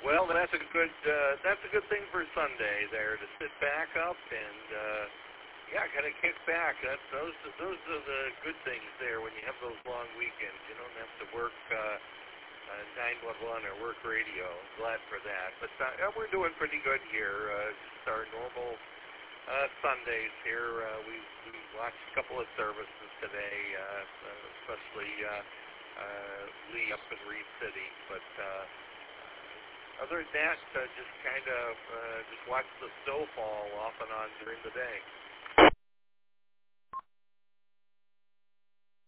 Well, that's a good thing for Sunday there to sit back up and kind of kick back. Those are the good things there when you have those long weekends. You don't have to work 911 or work radio. Glad for that. But we're doing pretty good here. Just our normal Sundays here. We watched a couple of services today, especially Lee up in Reed City. But other than that, just kind of just watch the snow fall off and on during the day.